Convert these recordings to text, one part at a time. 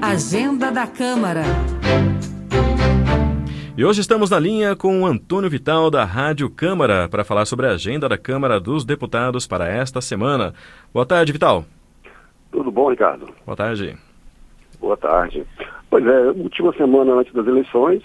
Agenda da Câmara. E hoje estamos na linha com o Antônio Vital, da Rádio Câmara, para falar sobre a agenda da Câmara dos Deputados para esta semana. Boa tarde, Vital. Tudo bom, Ricardo? Boa tarde. Boa tarde. Pois é, última semana antes das eleições,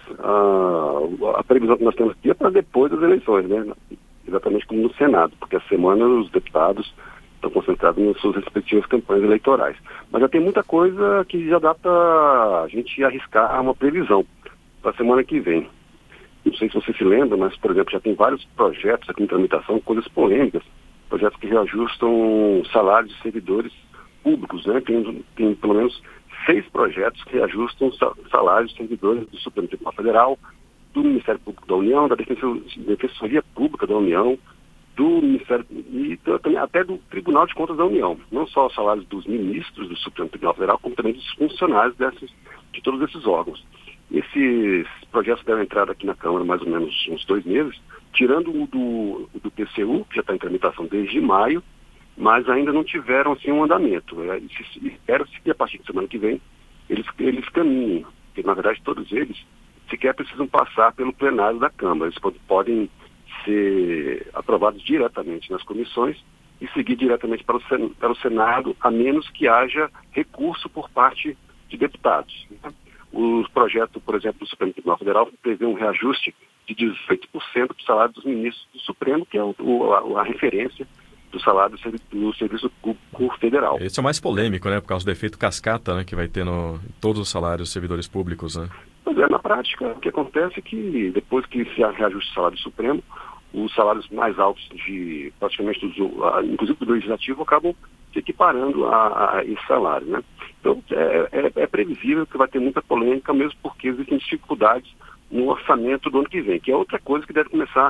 a previsão que nós temos aqui é para depois das eleições, né? Exatamente como no Senado, porque a semana os deputados estão concentrados nas suas respectivas campanhas eleitorais. Mas já tem muita coisa que já dá para a gente arriscar uma previsão para a semana que vem. Não sei se você se lembra, mas, por exemplo, já tem vários projetos aqui em tramitação, coisas polêmicas, projetos que reajustam salários de servidores públicos, né? Tem pelo menos 6 projetos que ajustam salários de servidores do Supremo Tribunal Federal, do Ministério Público da União, da Defensoria Pública da União, do Ministério e também até do Tribunal de Contas da União. Não só os salários dos ministros do Supremo Tribunal Federal, como também dos funcionários de todos esses órgãos. Esses projetos devem entrar aqui na Câmara mais ou menos uns 2 meses, tirando o do PCU, que já está em tramitação desde maio, mas ainda não tiveram assim um andamento. Espero-se que a partir de semana que vem eles caminhem, porque na verdade todos eles sequer precisam passar pelo plenário da Câmara. Eles podem ser aprovados diretamente nas comissões e seguir diretamente para o Senado, a menos que haja recurso por parte de deputados, né? O projeto, por exemplo, do Supremo Tribunal Federal prevê um reajuste de 18% do salário dos ministros do Supremo, que é a referência do salário do Serviço Público Federal. Esse é o mais polêmico, né? Por causa do efeito cascata, né? Que vai ter em todos os salários dos servidores públicos, né? Pois é, na prática, o que acontece é que depois que se reajusta o salário do Supremo, os salários mais altos de praticamente, inclusive do Legislativo, acabam se equiparando a esse salário, né? Então, é previsível que vai ter muita polêmica, mesmo porque existem dificuldades no orçamento do ano que vem, que é outra coisa que deve começar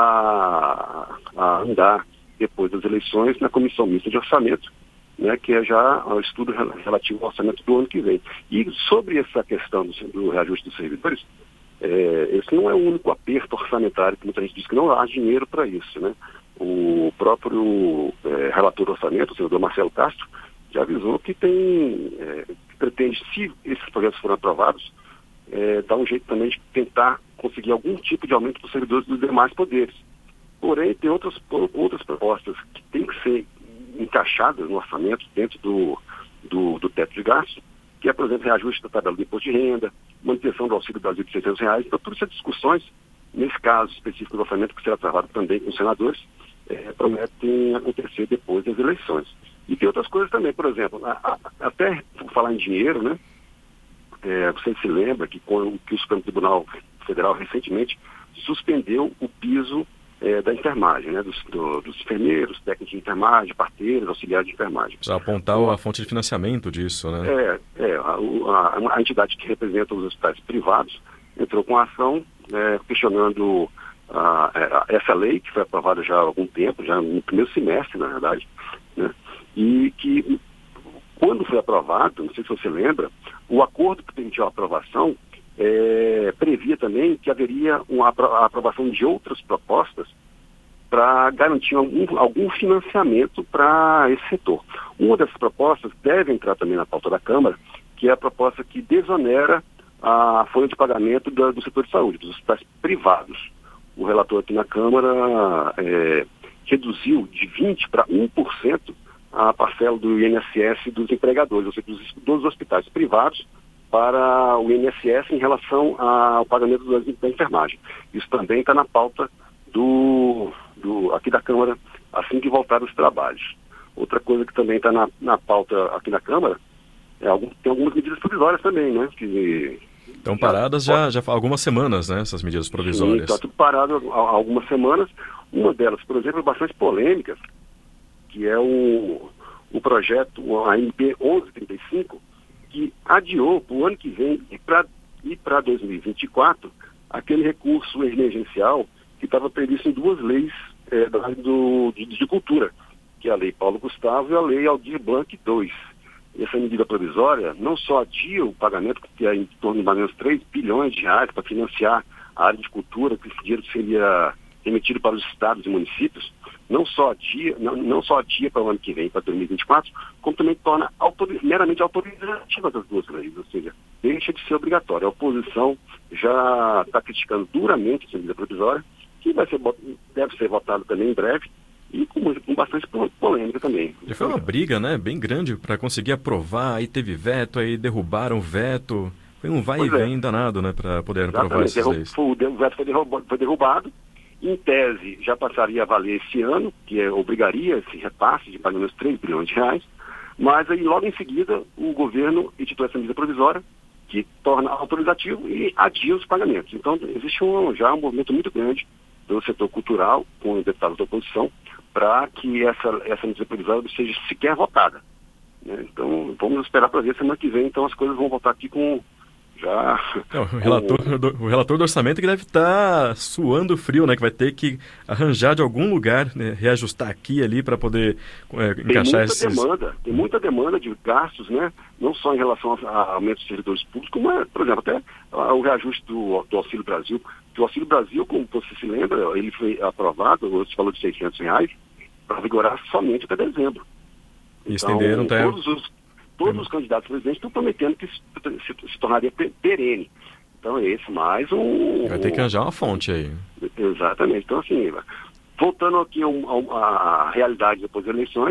a andar depois das eleições na Comissão Mista de Orçamento, né, que é já o estudo relativo ao orçamento do ano que vem. E sobre essa questão do reajuste dos servidores, esse não é o único aperto orçamentário, que muita gente diz que não há dinheiro para isso, né? O próprio relator do orçamento, o senador Marcelo Castro, já avisou que pretende, se esses projetos forem aprovados, dar um jeito também de tentar conseguir algum tipo de aumento para os servidores dos demais poderes. Porém, tem outras propostas que têm que ser encaixadas no orçamento dentro do teto de gasto, que é, por exemplo, reajuste da tabela do imposto de renda, manutenção do Auxílio Brasil de R$600. Então, todas essas discussões, nesse caso específico do orçamento, que será travado também com os senadores, prometem acontecer depois das eleições. E tem outras coisas também, por exemplo, até por falar em dinheiro, né? Você se lembra que o Supremo Tribunal Federal recentemente suspendeu o piso da enfermagem, né? Dos enfermeiros, técnicos de enfermagem, parteiros, auxiliares de enfermagem. Para apontar a fonte de financiamento disso, né? A entidade que representa os hospitais privados entrou com a ação questionando essa lei, que foi aprovada já há algum tempo, já no primeiro semestre, na verdade, né? E que, quando foi aprovado, não sei se você lembra, o acordo que permitiu a aprovação previa também que haveria a aprovação de outras propostas para garantir algum financiamento para esse setor. Uma dessas propostas deve entrar também na pauta da Câmara, que é a proposta que desonera a folha de pagamento do setor de saúde, dos hospitais privados. O relator aqui na Câmara reduziu de 20% para 1% a parcela do INSS dos empregadores, ou seja, dos hospitais privados para o INSS em relação ao pagamento da enfermagem. Isso também está na pauta aqui da Câmara, assim que voltar os trabalhos. Outra coisa que também está na pauta aqui na Câmara, tem algumas medidas provisórias também, né? Que estão paradas já há algumas semanas, né? Essas medidas provisórias. Está tudo parado há algumas semanas. Uma delas, por exemplo, é bastante polêmica, que é o projeto, a MP 1135, que adiou para o ano que vem e para 2024 aquele recurso emergencial que estava previsto em 2 leis da área de cultura, que é a Lei Paulo Gustavo e a Lei Aldir Blanc II. Essa medida provisória não só adia o pagamento, que é em torno de mais ou menos R$3 bilhões para financiar a área de cultura, que esse dinheiro seria remetido para os estados e municípios, não só adia para o ano que vem, para 2024, como também torna meramente autorizativa das duas leis, ou seja, deixa de ser obrigatório. A oposição já está criticando duramente essa medida provisória, que deve ser votada também em breve, e com bastante polêmica também. Já foi uma briga, né, bem grande para conseguir aprovar, aí teve veto, aí derrubaram o veto. Foi um vai e vem danado, né, para poder aprovar essas leis. O veto foi derrubado. Em tese, já passaria a valer esse ano, que obrigaria esse repasse de pagamentos de 3 bilhões de reais, mas aí logo em seguida o governo editou essa medida provisória, que torna autorizativo e adia os pagamentos. Então existe já um movimento muito grande do setor cultural, com deputados da oposição, para que essa medida provisória seja sequer votada, né? Então vamos esperar para ver semana que vem, então as coisas vão voltar aqui com... O relator do orçamento que deve estar suando frio, né? Que vai ter que arranjar de algum lugar, né, reajustar aqui e ali para poder encaixar esses... Tem muita demanda de gastos, né? Não só em relação a aumento de servidores públicos, como, por exemplo, até o reajuste do Auxílio Brasil. Que o Auxílio Brasil, como você se lembra, ele foi aprovado, você falou de R$600, para vigorar somente até dezembro. E estenderam até... Todos os candidatos presidentes estão prometendo que se tornaria perene. Então, esse mais um... Vai ter que arranjar uma fonte aí. Exatamente. Então, assim, voltando aqui à realidade depois das eleições,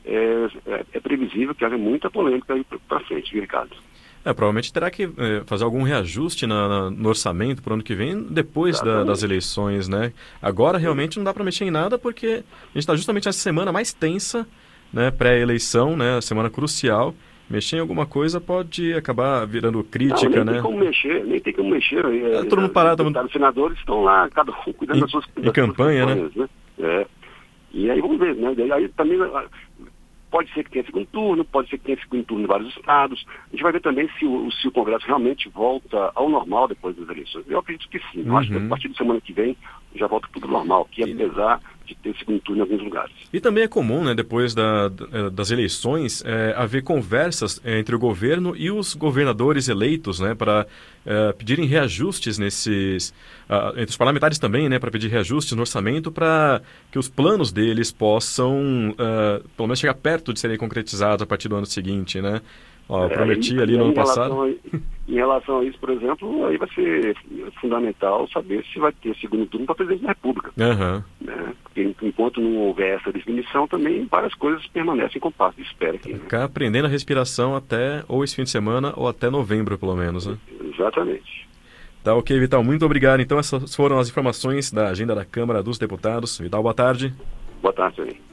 é previsível que haja muita polêmica aí para frente, Ricardo. Provavelmente terá que fazer algum reajuste no orçamento para o ano que vem, depois das eleições, né? Agora, realmente, não dá para mexer em nada, porque a gente está justamente nessa semana mais tensa, né, pré-eleição, né, a semana crucial. Mexer em alguma coisa pode acabar virando crítica, né? Nem tem como mexer. Todo mundo parado. Os senadores estão lá, cada um cuidando das suas campanha, campanhas, né? E aí vamos ver, né? Aí também pode ser que tenha segundo turno, pode ser que tenha segundo turno em vários estados. A gente vai ver também se o Congresso realmente volta ao normal depois das eleições. Eu acredito que sim. Eu acho que a partir da semana que vem já volta tudo normal, que apesar de ter segundo turno em alguns lugares. E também é comum, né, depois das eleições, haver conversas entre o governo e os governadores eleitos, né, para pedirem reajustes entre os parlamentares também, né, para pedir reajustes no orçamento para que os planos deles possam, pelo menos, chegar perto de serem concretizados a partir do ano seguinte, né? Prometi ali no ano passado. Em relação a isso, por exemplo, aí vai ser fundamental saber se vai ter segundo turno para presidente da República. Uhum. Né? Porque enquanto não houver essa definição, também várias coisas permanecem com passo de espera aqui. Ficar aprendendo a respiração até ou esse fim de semana ou até novembro, pelo menos, né? Exatamente. Tá ok, Vital. Muito obrigado. Então, essas foram as informações da agenda da Câmara dos Deputados. Vital, boa tarde. Boa tarde, também.